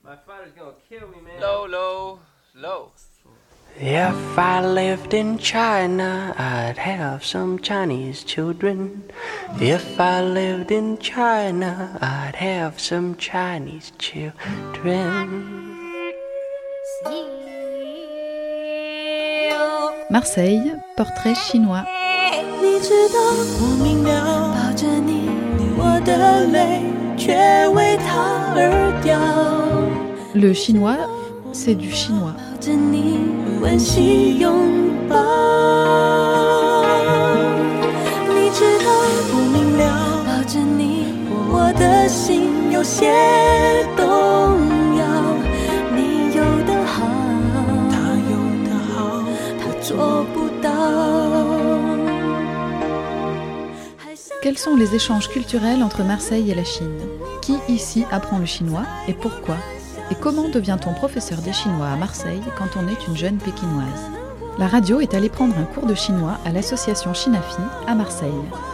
Low, low, low. If I lived in China, I'd have some Chinese children. If I lived in China, I'd have some Chinese children. Marseille, portrait chinois. Le chinois, c'est du chinois. Quels sont les échanges culturels entre Marseille et la Chine ? Qui ici apprend le chinois et pourquoi ? Et comment devient-on professeur de chinois à Marseille quand on est une jeune pékinoise ? La radio est allée prendre un cours de chinois à l'association Chinafi à Marseille.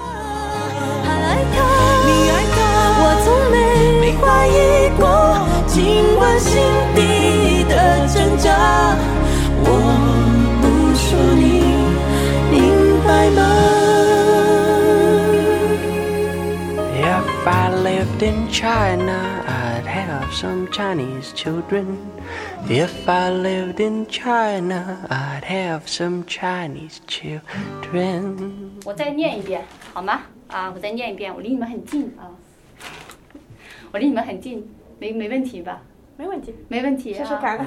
If I lived in China, I'd have some Chinese children. If I lived in China, I'd have some Chinese children. 我再念一遍，好吗？啊，我再念一遍，我离你们很近啊，我离你们很近，没问题吧？ 没问题， 没问题啊。 说说看。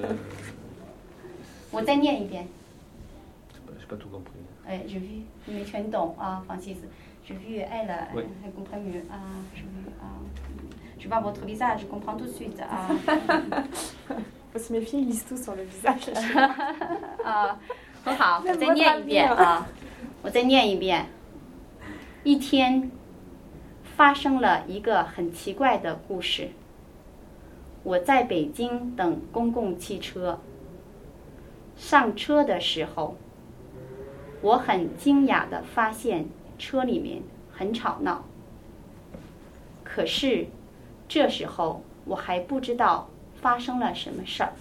我再念一遍。 J'ai pas tout compris. J'ai vu, mais tu entends, Francis. J'ai vu elle, elle comprend mieux. J'ai vu, je vois votre visage, je comprends tout de suite. Faut se méfier, ils lisent tout sur le visage. 很好，我再念一遍啊，我再念一遍。一天，发生了一个很奇怪的故事。我在北京等公共汽车，上车的时候，我很惊讶地发现车里面很吵闹。可是这时候我还不知道发生了什么事儿。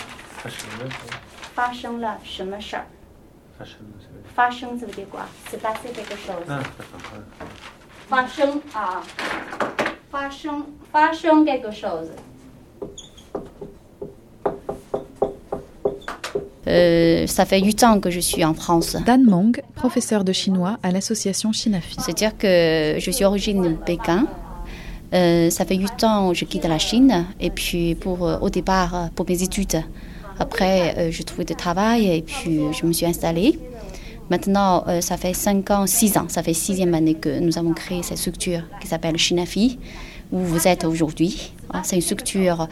发生了什么事儿？发生这个结果是发生这个时候。发生啊，发生quelque chose。Ça fait 8 ans que je suis en France. Dan Mong, professeur de chinois à l'association Chinafi. C'est-à-dire que je suis originaire de Pékin. Ça fait 8 ans que je quitte la Chine. Et puis, au départ, pour mes études. Après, j'ai trouvé du travail et puis je me suis installée. Maintenant, ça fait 5 ans, 6 ans. Ça fait 6e année que nous avons créé cette structure qui s'appelle Chinafi, où vous êtes aujourd'hui. C'est une structure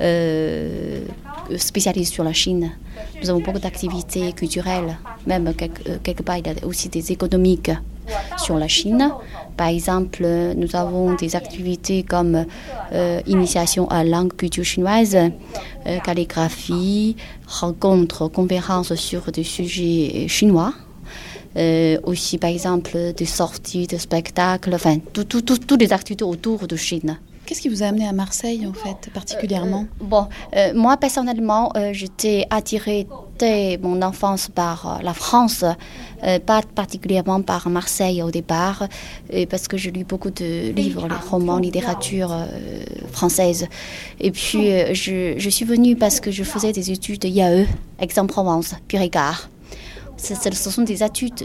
spécialisée sur la Chine. Nous avons beaucoup d'activités culturelles, même quelque part il y a aussi des économiques sur la Chine. Par exemple, nous avons des activités comme initiation à la langue culture chinoise, calligraphie, rencontres, conférences sur des sujets chinois. Aussi, par exemple, des sorties, des spectacles, enfin, toutes les activités autour de Chine. Qu'est-ce qui vous a amené à Marseille, en fait, particulièrement ? Moi, personnellement, j'étais attirée dès mon enfance par la France, pas particulièrement par Marseille au départ, parce que j'ai lu beaucoup de livres, les romans, littérature française. Et puis, je suis venue parce que je faisais des études IAE, Aix-en-Provence, puis Ricard. Ce sont des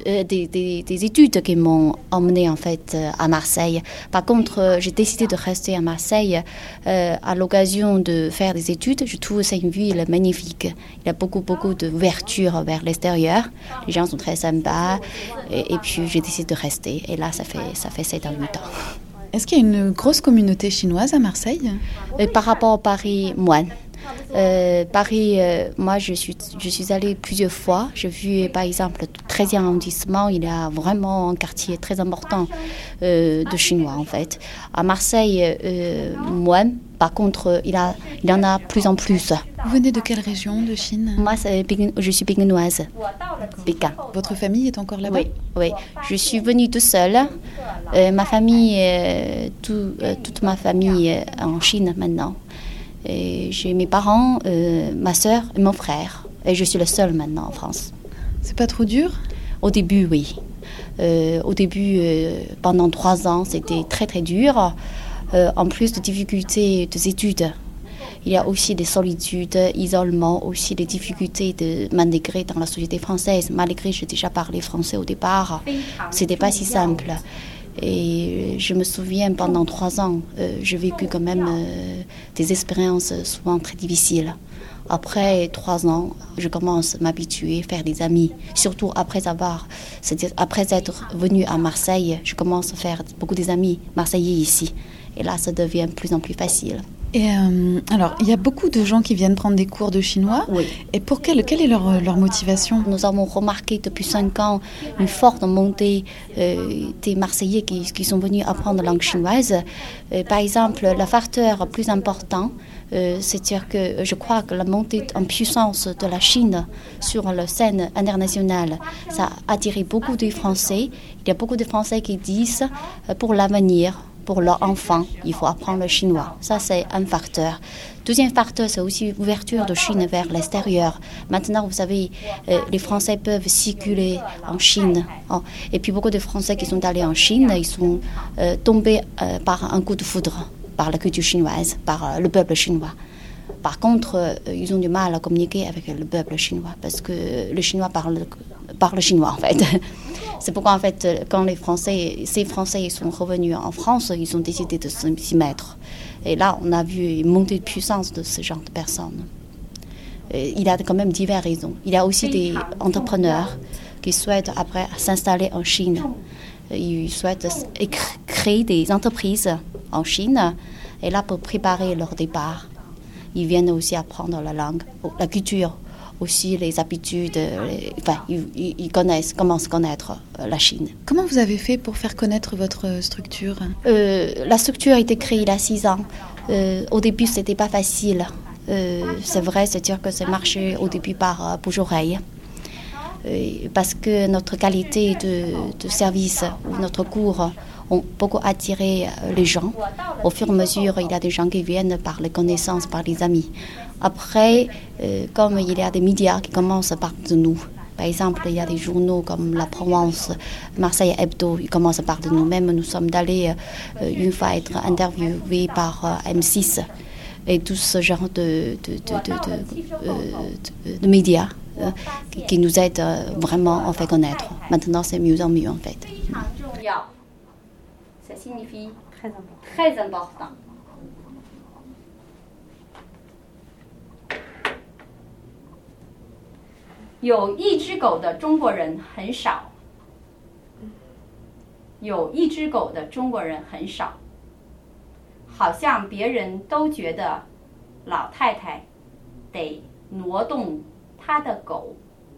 études qui m'ont emmenée en fait à Marseille. Par contre, j'ai décidé de rester à Marseille à l'occasion de faire des études. Je trouve que c'est une ville magnifique. Il y a beaucoup d'ouverture vers l'extérieur. Les gens sont très sympas. Et puis j'ai décidé de rester. Et là, ça fait 7 ans, 8 ans. Est-ce qu'il y a une grosse communauté chinoise à Marseille ? Et par rapport à Paris, moins. Paris, moi je suis allée plusieurs fois. J'ai vu par exemple le 13e arrondissement, il y a vraiment un quartier très important de Chinois en fait. À Marseille, moins. Par contre, il y en a plus en plus. Vous venez de quelle région de Chine ? Moi, je suis pékinoise. Pékin. Votre famille est encore là-bas ? Oui. Je suis venue toute seule. Ma famille, toute ma famille est en Chine maintenant. Et j'ai mes parents, ma sœur et mon frère. Et je suis la seule maintenant en France. C'est pas trop dur? Au début, oui. Au début, pendant 3 ans, c'était très très dur. En plus de difficultés des études, il y a aussi des solitudes, isolement, aussi des difficultés de m'intégrer dans la société française. Malgré que j'ai déjà parlé français au départ, c'était pas si simple. Et je me souviens, pendant 3 ans, j'ai vécu quand même des expériences souvent très difficiles. Après 3 ans, je commence à m'habituer, faire des amis. Surtout après être venue à Marseille, je commence à faire beaucoup des amis marseillais ici. Et là, ça devient de plus en plus facile. Et alors, il y a beaucoup de gens qui viennent prendre des cours de chinois. Oui. Et quelle est leur motivation? Nous avons remarqué depuis 5 ans une forte montée des Marseillais qui sont venus apprendre la langue chinoise. Par exemple, le facteur plus important, c'est-à-dire que je crois que la montée en puissance de la Chine sur la scène internationale, ça a attiré beaucoup de Français. Il y a beaucoup de Français qui disent pour l'avenir, pour leurs enfants, il faut apprendre le chinois. Ça, c'est un facteur. Deuxième facteur, c'est aussi l'ouverture de Chine vers l'extérieur. Maintenant, vous savez, les Français peuvent circuler en Chine. Et puis, beaucoup de Français qui sont allés en Chine, ils sont tombés par un coup de foudre, par la culture chinoise, par le peuple chinois. Par contre, ils ont du mal à communiquer avec le peuple chinois, parce que le chinois parle chinois, en fait. C'est pourquoi, en fait, quand ces Français sont revenus en France, ils ont décidé de s'y mettre. Et là, on a vu une montée de puissance de ce genre de personnes. Il y a quand même diverses raisons. Il y a aussi des entrepreneurs qui souhaitent après s'installer en Chine. Ils souhaitent créer des entreprises en Chine. Et là, pour préparer leur départ, ils viennent aussi apprendre la langue, la culture, aussi les habitudes. Ils commencent à connaître la Chine. Comment vous avez fait pour faire connaître votre structure? La structure a été créée il y a 6 ans. Au début, c'était pas facile. C'est vrai, c'est-à-dire que ça marchait au début par bouche-oreille. Parce que notre qualité de service ou notre cours ont beaucoup attiré les gens. Au fur et à mesure, il y a des gens qui viennent par les connaissances, par les amis. Après, comme il y a des médias qui commencent à parler de nous, par exemple, il y a des journaux comme La Provence, Marseille Hebdo, ils commencent à parler de nous. Même nous sommes allés une fois être interviewés par M6 et tout ce genre de médias qui nous aident vraiment à faire connaître. Maintenant, c'est mieux en mieux, en fait. Ça signifie Très important. très important. 有一只狗的中国人很少。有一只狗的中国人很少。好像别人都觉得老太太得挪动她的狗，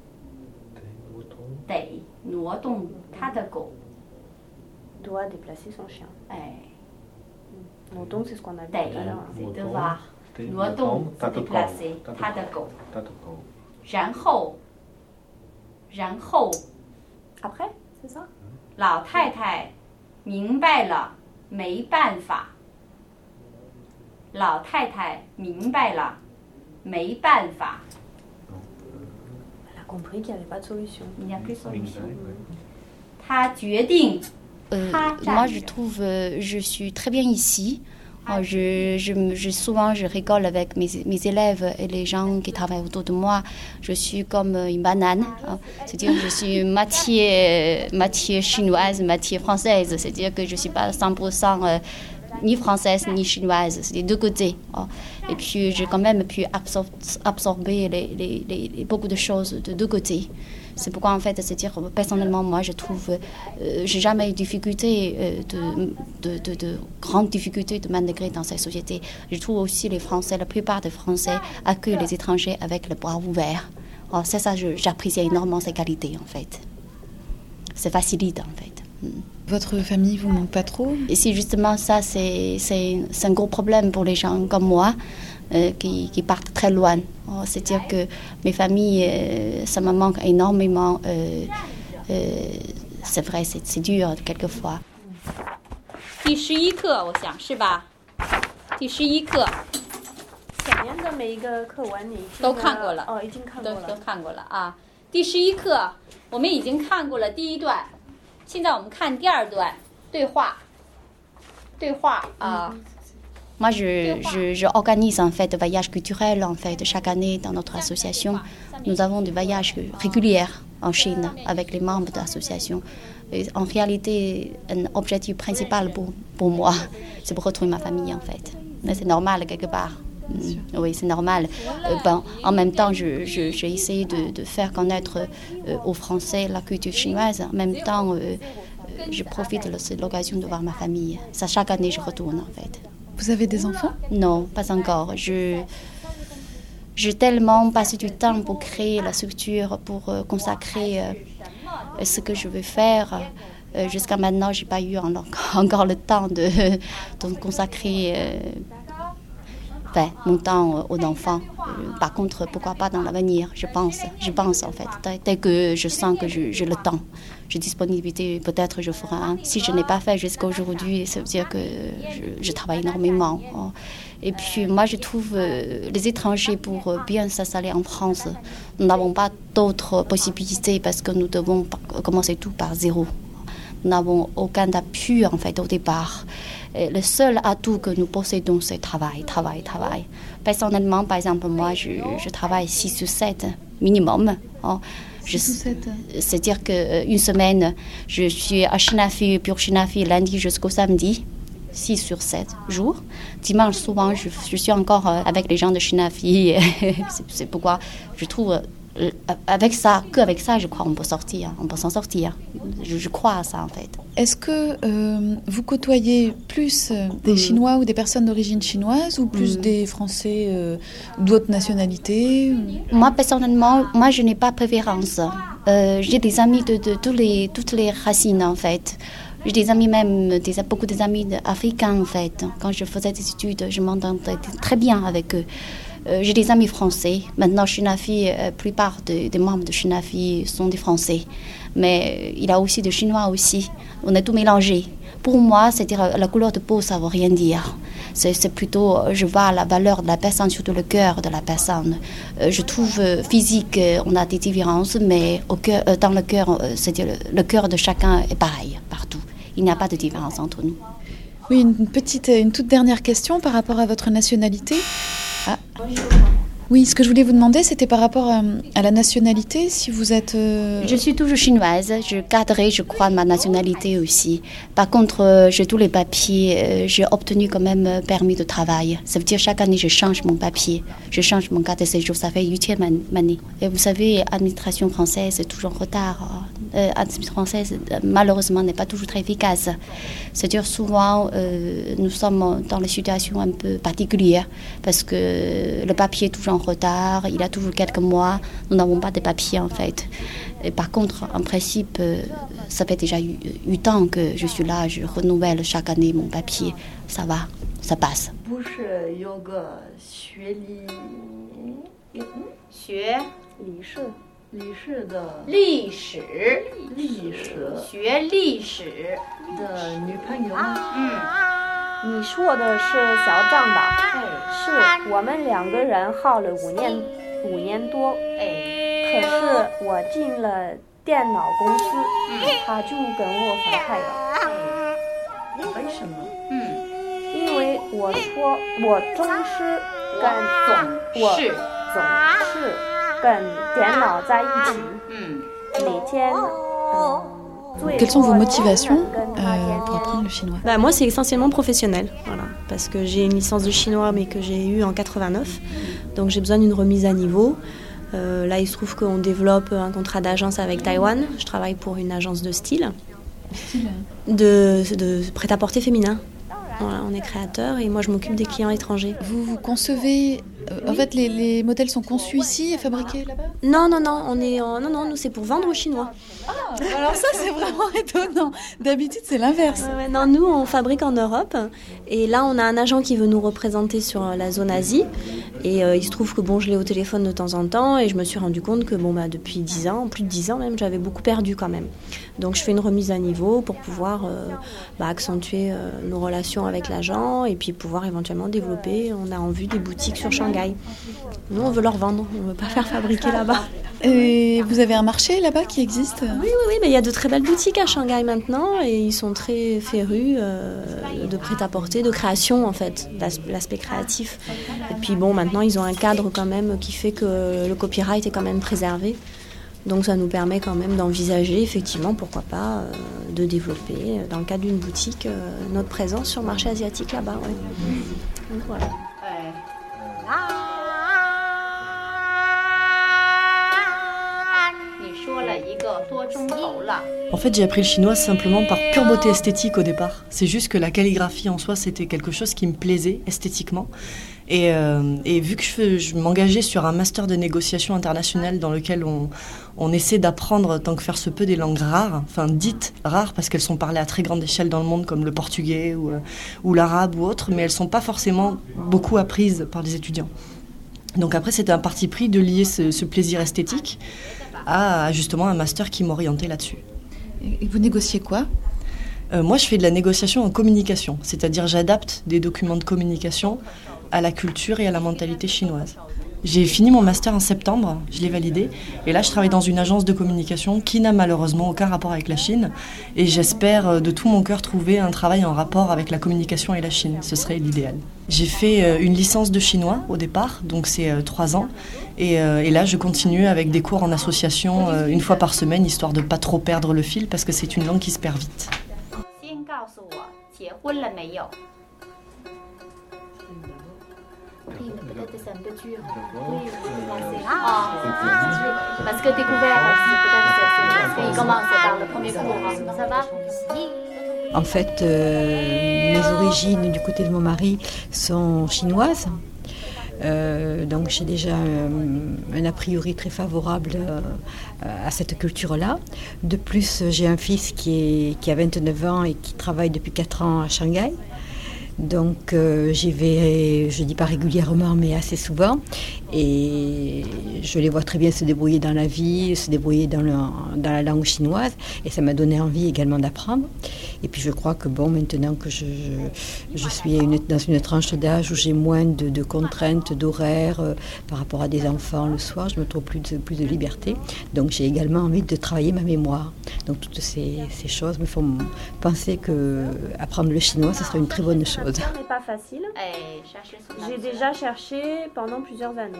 得挪动她的狗。 Doit déplacer son chien. 哎， Donc c'est ce qu'on a vu 得 tout à l'heure. c'est devoir 挪动 c'est déplacer 她的狗。然后 Après, c'est ça? 老太太明白了，没办法。老太太明白了，没办法。 Elle a compris qu'il n'y avait pas de solution. Il n'y a plus de solution. 她决定。 Moi, je trouve, je suis très bien ici. Souvent, je rigole avec mes élèves et les gens qui travaillent autour de moi. Je suis comme une banane. C'est-à-dire que je suis moitié chinoise, moitié française. C'est-à-dire que je ne suis pas 100% ni française ni chinoise. C'est des deux côtés. Et puis, j'ai quand même pu absorber beaucoup de choses de deux côtés. C'est pourquoi, en fait, c'est-à-dire, personnellement, moi, je trouve, j'ai jamais eu de grandes difficultés de m'intégrer dans cette société. Je trouve aussi les Français, la plupart des Français accueillent les étrangers avec les bras ouverts. C'est ça, j'apprécie énormément ces qualités, en fait. C'est facilite, en fait. Votre famille vous manque pas trop? Et c'est justement ça, c'est un gros problème pour les gens comme moi. Qui partent très loin. C'est-à-dire que mes familles, ça me manque énormément. C'est vrai, c'est dur quelquefois. 第11课，我想是吧？第11课， 的每一个课文你都看过了， 已经看过了， 都看过了啊。第11课我们已经看过了第一段，现在我们看第二段对话啊。 Moi, je organise en fait des voyages culturels en fait chaque année dans notre association. Nous avons des voyages réguliers en Chine avec les membres de l'association. Et en réalité, un objectif principal pour moi, c'est pour retrouver ma famille en fait. Mais c'est normal quelque part. Oui, c'est normal. En même temps, j'ai essayé de faire connaître aux Français la culture chinoise. En même temps, je profite de l'occasion de voir ma famille. Ça, chaque année, je retourne en fait. Vous avez des enfants? Non, pas encore. J'ai tellement passé du temps pour créer la structure, pour consacrer ce que je veux faire. Jusqu'à maintenant, je n'ai pas eu encore le temps de consacrer mon temps aux enfants. Par contre, pourquoi pas dans l'avenir, je pense en fait. Dès que je sens que j'ai le temps, j'ai disponibilité, peut-être je ferai un. Si je n'ai pas fait jusqu'à aujourd'hui, ça veut dire que je travaille énormément. Et puis moi, je trouve les étrangers pour bien s'installer en France, nous n'avons pas d'autres possibilités parce que nous devons commencer tout par zéro. Nous n'avons aucun appui en fait au départ. Et le seul atout que nous possédons, c'est travail. Personnellement, par exemple, moi, je travaille 6 sur 7 minimum. C'est-à-dire qu'une semaine, je suis à Chinafi, puis Chinafi, lundi jusqu'au samedi, 6 sur 7 jours. Dimanche, souvent, je suis encore avec les gens de Chinafi. C'est pourquoi je trouve... Qu'avec ça, je crois on peut s'en sortir. Je crois à ça en fait. Est-ce que vous côtoyez plus des Chinois ou des personnes d'origine chinoise ou plus des Français d'autres nationalités? Moi personnellement, je n'ai pas préférence. J'ai des amis de toutes les racines en fait. J'ai des amis même, beaucoup d'amis africains en fait. Quand je faisais des études, je m'entendais très bien avec eux. J'ai des amis français. Maintenant, Chinafi, la plupart des membres de Chinafi sont des Français. Mais il y a aussi des Chinois aussi. On est tout mélangé. Pour moi, c'est-à-dire la couleur de peau, ça ne veut rien dire. C'est plutôt, je vois la valeur de la personne, surtout le cœur de la personne. Je trouve physique, on a des différences, mais dans le cœur, c'est-à-dire le cœur de chacun est pareil partout. Il n'y a pas de différence entre nous. Oui, une toute dernière question par rapport à votre nationalité. Ah. Oui, ce que je voulais vous demander, c'était par rapport à la nationalité, si vous êtes... Je suis toujours chinoise, je garderai, je crois, ma nationalité aussi. Par contre, j'ai tous les papiers, j'ai obtenu quand même permis de travail. Ça veut dire chaque année, je change mon papier, je change mon carte de séjour, ça fait 8e année. Et vous savez, l'administration française est toujours en retard. L'administration française, malheureusement, n'est pas toujours très efficace. C'est-à-dire souvent, nous sommes dans des situations un peu particulières parce que le papier est toujours en retard, il y a toujours quelques mois, nous n'avons pas de papiers en fait. Et par contre, en principe, ça fait déjà 8 ans que je suis là, je renouvelle chaque année mon papier, ça va, ça passe. « 你说的是小张吧？是我们2个人耗了5年多，可是我进了电脑公司，他就跟我分开了。为什么？因为我说我总是跟电脑在一起，每天。 Quelles sont vos motivations pour apprendre le chinois? Moi, c'est essentiellement professionnel, voilà, parce que j'ai une licence de chinois, mais que j'ai eue en 89, donc j'ai besoin d'une remise à niveau. Là, il se trouve qu'on développe un contrat d'agence avec Taïwan. Je travaille pour une agence de style, de prêt-à-porter féminin. Voilà, on est créateur et moi je m'occupe des clients étrangers. Vous concevez... en fait, les modèles sont conçus ici et fabriqués là-bas? Non, nous c'est pour vendre aux Chinois. Ah, alors ça c'est vraiment étonnant. D'habitude c'est l'inverse. Non, nous on fabrique en Europe et là on a un agent qui veut nous représenter sur la zone Asie et il se trouve que je l'ai au téléphone de temps en temps et je me suis rendu compte que depuis 10 ans, plus de 10 ans même, j'avais beaucoup perdu quand même. Donc je fais une remise à niveau pour pouvoir accentuer nos relations avec l'agent et puis pouvoir éventuellement développer. On a en vue des boutiques sur Shanghai. Shanghai. Nous, on veut leur vendre, on ne veut pas faire fabriquer là-bas. Et vous avez un marché là-bas qui existe ? Oui, mais il y a de très belles boutiques à Shanghai maintenant et ils sont très férus de prêt-à-porter, de création en fait, l'aspect créatif. Et puis bon, maintenant ils ont un cadre quand même qui fait que le copyright est quand même préservé. Donc ça nous permet quand même d'envisager effectivement, pourquoi pas, de développer dans le cadre d'une boutique notre présence sur le marché asiatique là-bas. Ouais. Donc voilà. En fait, j'ai appris le chinois simplement par pure beauté esthétique au départ. C'est juste que la calligraphie en soi, c'était quelque chose qui me plaisait esthétiquement. Et vu que je m'engageais sur un master de négociation internationale dans lequel on essaie d'apprendre, tant que faire se peut, des langues rares, enfin dites rares parce qu'elles sont parlées à très grande échelle dans le monde, comme le portugais ou l'arabe ou autre, mais elles ne sont pas forcément beaucoup apprises par des étudiants. Donc après, c'était un parti pris de lier ce plaisir esthétique à justement un master qui m'orientait là-dessus. Et vous négociez quoi ? Moi, je fais de la négociation en communication, c'est-à-dire j'adapte des documents de communication à la culture et à la mentalité chinoise. J'ai fini mon master en septembre, je l'ai validé, et là je travaille dans une agence de communication qui n'a malheureusement aucun rapport avec la Chine, et j'espère de tout mon cœur trouver un travail en rapport avec la communication et la Chine, ce serait l'idéal. J'ai fait une licence de chinois au départ, donc c'est 3 ans, et là je continue avec des cours en association une fois par semaine, histoire de ne pas trop perdre le fil, parce que c'est une langue qui se perd vite. Oui, mais peut-être c'est un peu dur. Oui, parce que découvert, peut-être il commence par le premier cours. Ça va ? En fait, mes origines du côté de mon mari sont chinoises. Donc j'ai déjà un a priori très favorable à cette culture-là. De plus, j'ai un fils qui a 29 ans et qui travaille depuis 4 ans à Shanghai. Donc j'y vais, je dis pas régulièrement, mais assez souvent. Et je les vois très bien se débrouiller dans la vie, se débrouiller dans la langue chinoise. Et ça m'a donné envie également d'apprendre. Et puis je crois que bon, maintenant que je suis dans une tranche d'âge où j'ai moins de contraintes, d'horaires par rapport à des enfants le soir, je me trouve plus de liberté. Donc j'ai également envie de travailler ma mémoire. Donc toutes ces choses me font penser que apprendre le chinois, ce serait une très bonne chose. Ça n'est pas facile. J'ai déjà cherché pendant plusieurs années.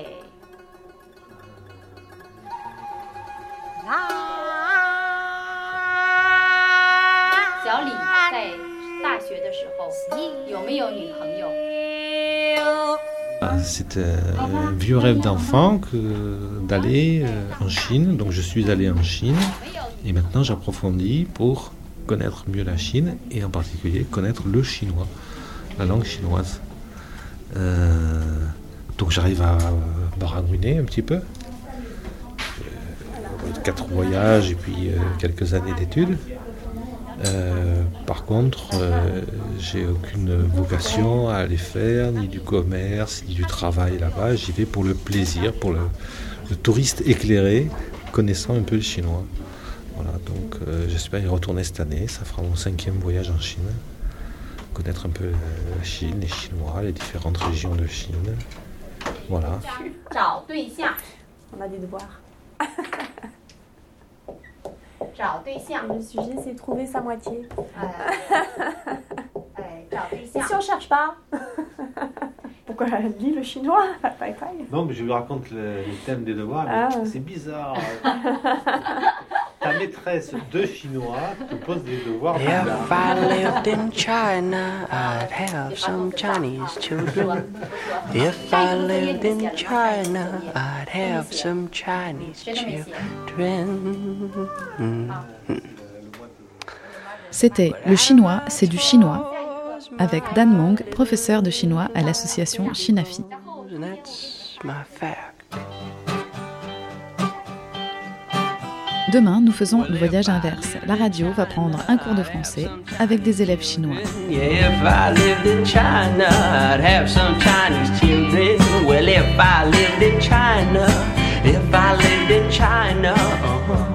C'est un vieux rêve d'enfant d'aller en Chine. Donc je suis allé en Chine et maintenant j'approfondis pour connaître mieux la Chine et en particulier connaître le chinois, la langue chinoise. Donc j'arrive à baragouiner un petit peu. 4 voyages et puis quelques années d'études. Par contre, j'ai aucune vocation à aller faire ni du commerce, ni du travail là-bas. J'y vais pour le plaisir, pour le touriste éclairé, connaissant un peu le chinois. Voilà, donc j'espère y retourner cette année. Ça fera mon 5e voyage en Chine. Connaître un peu la Chine, les Chinois, les différentes régions de Chine. Voilà. On a des devoirs. Le sujet, c'est trouver sa moitié. Et si on cherche pas? Pourquoi elle lit le chinois? Non, mais je lui raconte le thème des devoirs. Mais c'est bizarre. Ta maîtresse de chinois te pose des devoirs. If I lived in China, I'd have some Chinese children. If I lived in China, I'd have some Chinese children. C'était Le chinois, c'est du chinois, avec Dan Mong, professeur de chinois à l'association Chinafi. That's my fact. Demain, nous faisons le voyage inverse. La radio va prendre un cours de français avec des élèves chinois. If I lived in China, I'd have some Chinese children. Well, if I lived in China,